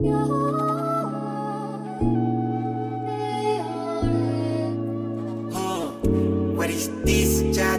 What is this, chat?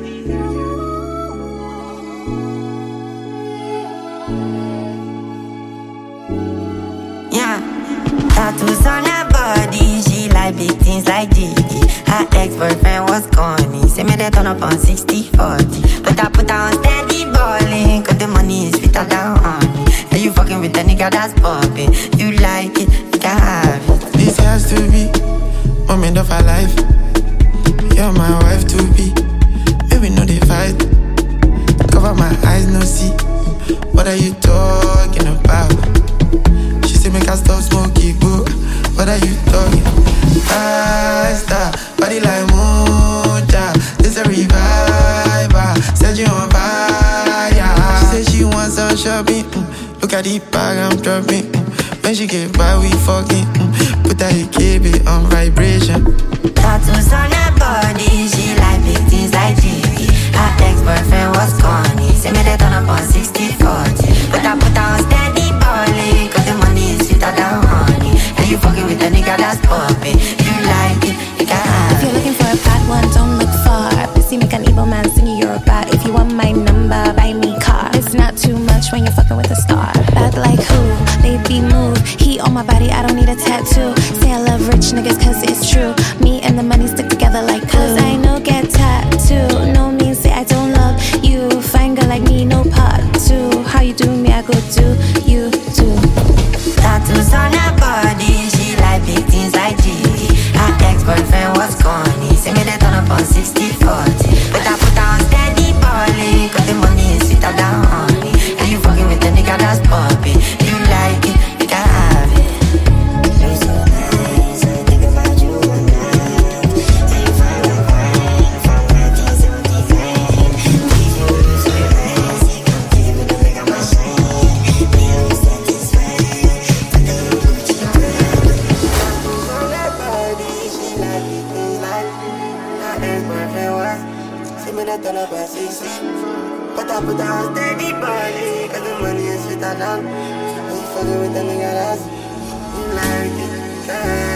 Yeah, tattoos on her body, she like big things like Gigi. Her ex-boyfriend was corny, say me they turn up on 60-40. But I put her on steady balling, cause the money is sweeter than honey. And you fucking with a nigga that's popping, you like it, you can have it. This has to be moment of our life. You're my wife to be. Maybe no they fight. Cover my eyes, no see. What are you talking about? She say make her stop smoking, boo. What are you talking? Star, body like Moja. This a revival. Said you on fire. She said she wants some shopping. Look at the bag I'm dropping. When she get by, we fucking. Put that KB on vibration. Tattoos on her body, she like big things like Gigi. Her ex-boyfriend was corny, say me they turn up on 60-40. But I put her on steady balling, cause the money is sweeter than honey. And you fucking with a nigga that's popping, you like it, you can have it. If you're looking for a bad one, don't look far. Pussy make an evil man singing you're bad. If you want my number, buy me car. It's not too much when you're fucking with a star. Bad like who? Baby move. He on my body, I don't need a tattoo. Say I love rich niggas cause it's true. Me and the money stick together like glue. Cause I know get tattoo. No means say I don't love you. Fine girl like me, no part two. How you do me, I go do you too. Tattoos on her body, she like big things like Gigi. Her ex-boyfriend was corny, say me they turn up on 60-40. But I put her on steady balling, cause the money is sweeter than honey. And you fucking with the nigga that's popping, you like it, you can have it. You're so nice, I think about you all night. Say you find a wine from 1973. Please you do so nice, you can give it the ring on my shine. Me always satisfied, but the Gucci brand. Tattoos on her body, she like big things like her ex-boyfriend was. Say me that turn up at 60. But I put her on steady body, cause the money is sweeter than. And you fucking with the nigga that's, you like it,